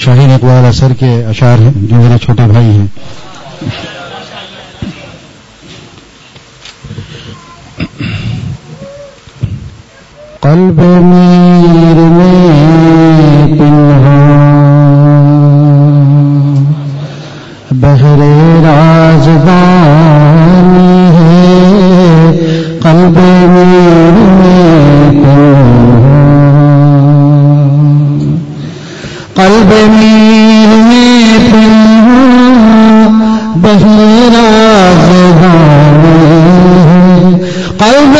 شاہین اقبال اثر کے اشعار ہیں جو میرے چھوٹے بھائی ہیں. قلب میر میں پنہاں بحر رازدانی ہے. قلب میر میں پنہاں قلب میر میں پنہاں بحر رازدانی ہے. قلب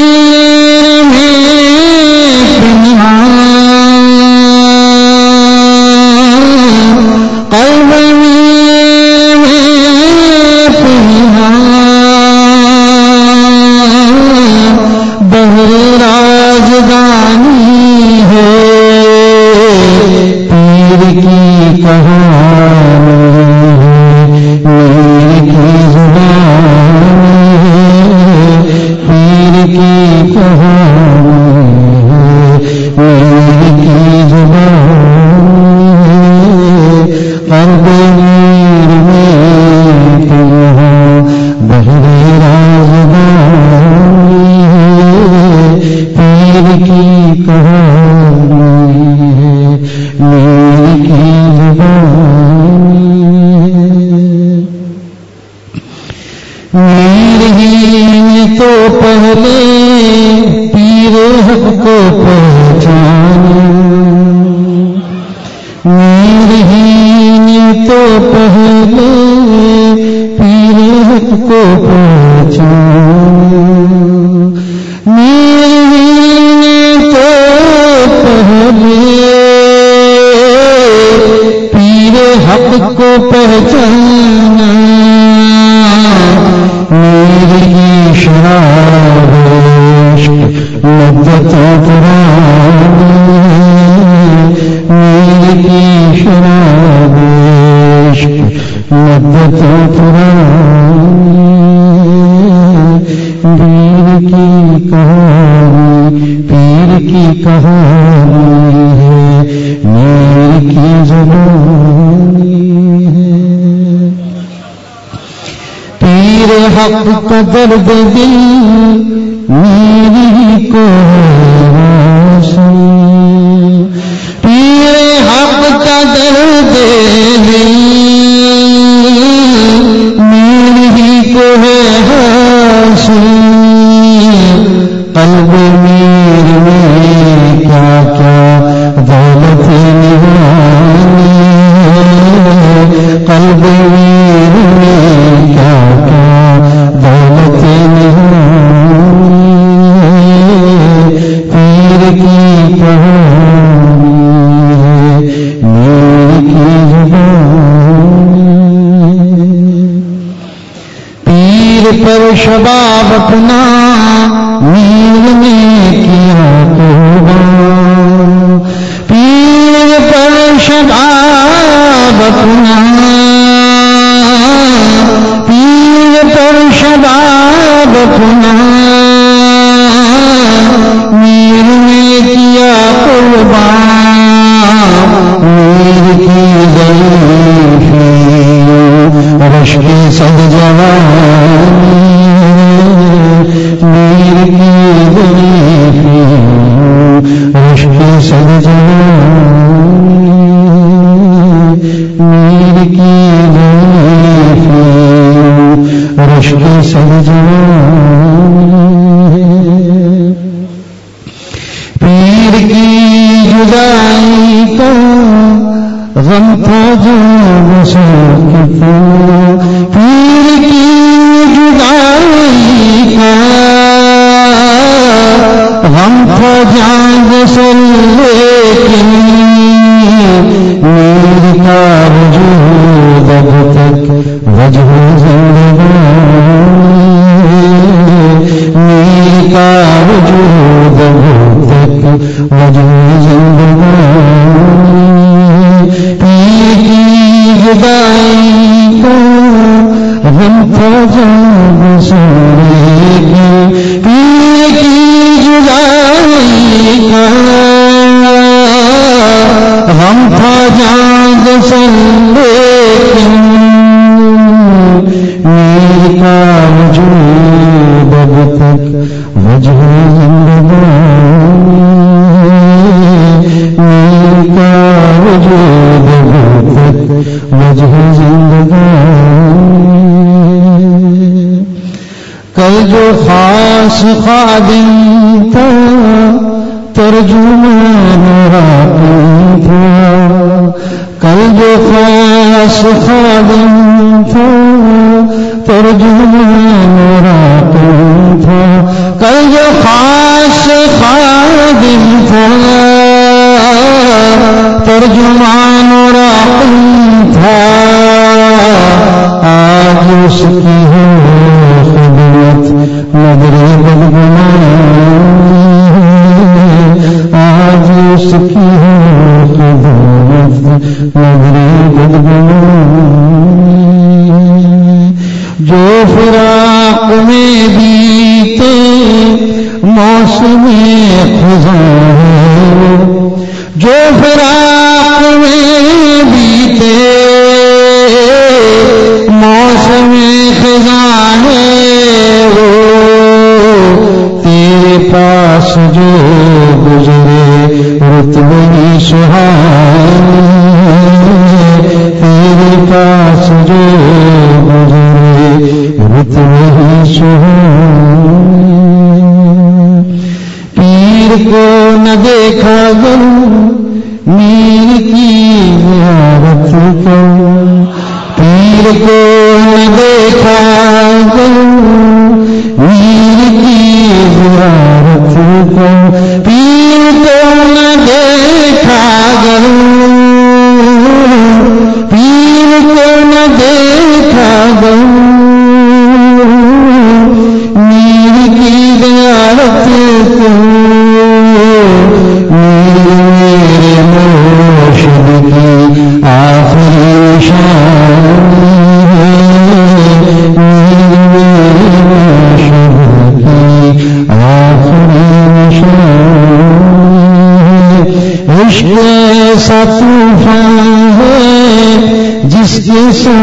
درد دل میری کو پیر حق کا درد دل میری کو ہے حاصل. قلب میر میں کیا کیا دولت نہانی ہے. قلب میر میں کیا کیا دولت پیر کی کہانی ہے میر کی زبان. پیر پر شباب اپنا میر نے کیا قربان. پیر پر شباب اپنا شباب اپنا میر نے کیا قربان. میر کی ضعیفی رشک صد جوانی میر کی ضعیفی رشک صد جوانی میر کی ضعیفی رشک پیر کی جدائی کا غم تھا جو مسافر. پیر کی جدائی کا غم تھا جان سل لیکن میر کا وجود اب تک وجہ میر کا وجود تک وجہ زندگانی. پیر کی جدائی کو لیکن میر کا وجود اب تک وجہ زندگانی، میر کا وجود اب تک وجہ زندگانی۔ کل جو خاص خادم تھا ترجمان راقی تھا، کل جو خاص خادم تھا ترجمان راقی تھا، کل جو خاص خادم تھا ترجمان راقی تھا، آج اس کی ہے خدمت نظر بدگمانی، آج اس کی ہے خدمت نظر بدگمانی۔ جو فراق میں بیتے موسم خزاں ہے، جو فراق میں بیتے موسم خزاں ہے، وہ تیرے پاس جو گزرے رتبے سہانی، تیرے پاس جو گزرے رتبے سہانی۔ پیر کو نہ دیکھا گل میر کی زیارت کرو، پیر کو نہ دیکھا گل میر کی زیارت کرو، پیر کو نہ دیکھا گل، پیر کو نہ دیکھا گل میر کی زیارت کرو، میرے مرشد کی آخری نشانی ہے، میرے مرشد کی آخری نشانی ہے۔ عشق ایسا طوفان ہے جس کے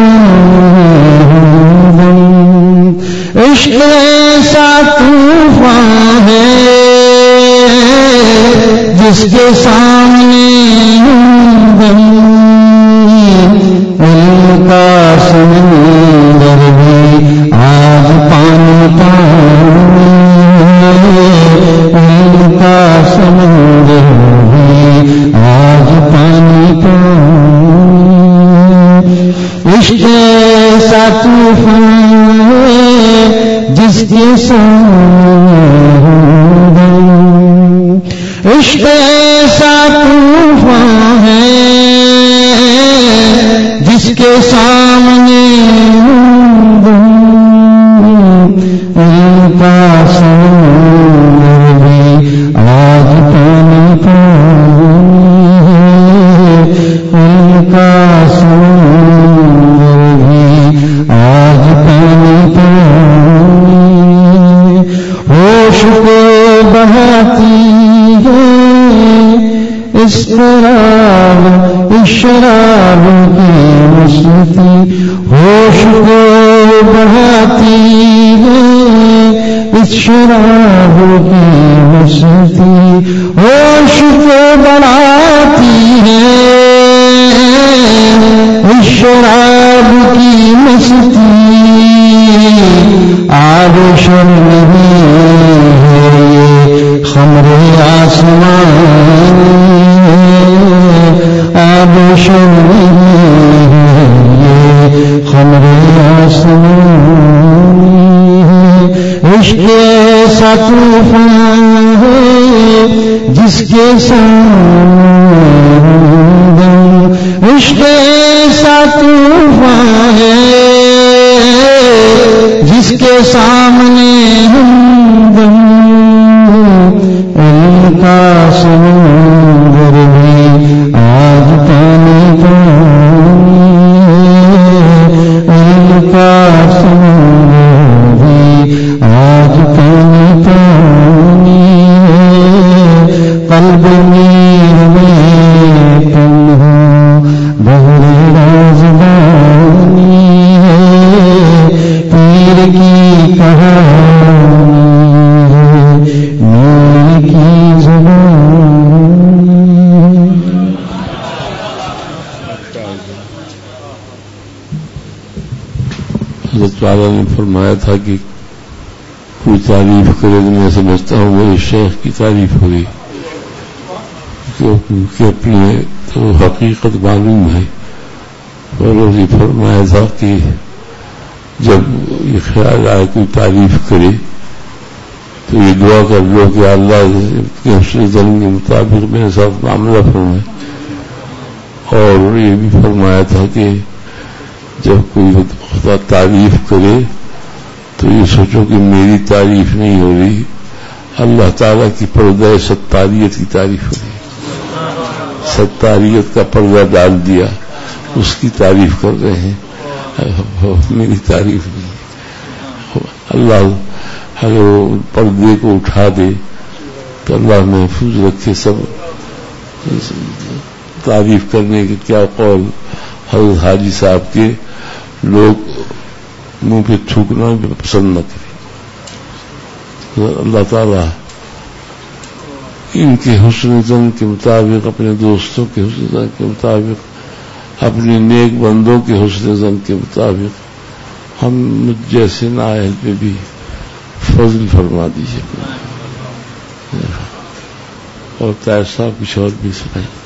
سامنے، عشق ایسا طوفان ہے جس کے سامنے ان کا سمندر بھی آج پانی پانی، ان کا سمندر بھی آج پانی پانی۔ عشق ایسا طوفان ہے جس کے سامنے، عشق ایسا طوفان ہے جس کے سامنے ان کا سمندر بھی آج پانی پانی، ان کا سمندر بھی آج پانی پانی۔ ہوش کو بہاتی ہے اسرار اشرار کی مستی، ہوش کو بڑھاتی ہے اشرار کی مستی، ہوش کو بڑھاتی ہے اشرار کی مستی، آرش نہیں ہے یہ خمر آسمان، آرش نہیں ہے یہ خمر آسمان، عشق ایسا طوفان ہے جس کے سامنے، عشق ایسا طوفان ہے جس کے سامنے ہمدم ان کا سمندر بھی آج پانی پانی، ان کا سمندر بھی آج پانی پانی، قلب میر میں تنہا بہرے حضرت والا نے فرمایا تھا کہ کوئی تعریف کرے تو میں سمجھتا ہوں وہ شیخ کی تعریف ہوئی، کیونکہ اپنے تو حقیقت معلوم ہے. اور یہ فرمایا تھا کہ جب یہ خیال آئے کوئی تعریف کرے تو یہ دعا کر لو کہ اللہ کے حسن ظن کے مطابق میرے ساتھ معاملہ فرمائے. اور یہ بھی فرمایا تھا کہ جب کوئی خدا تعریف کرے تو یہ سوچو کہ میری تعریف نہیں ہو رہی، اللہ تعالیٰ کی پردہ ستاریت کی تعریف ہو رہی. ستاریت کا پردہ ڈال دیا، اس کی تعریف کر رہے ہیں، میری تعریف نہیں. اللہ اگر پردے کو اٹھا دے تو اللہ محفوظ رکھے. سب تعریف کرنے کے کیا قول حضرت حاجی صاحب کے لوگ منہ پہ تھوکنا بھی پسند نہ کریں. اللہ تعالیٰ ان کے حسن ظن کے مطابق، اپنے دوستوں کے حسن ظن کے مطابق، اپنے نیک بندوں کے حسن ظن کے مطابق ہم جیسے نااہل پہ بھی فضل فرما دیجیے. اور طاہر صاحب کچھ اور بھی سنائیں.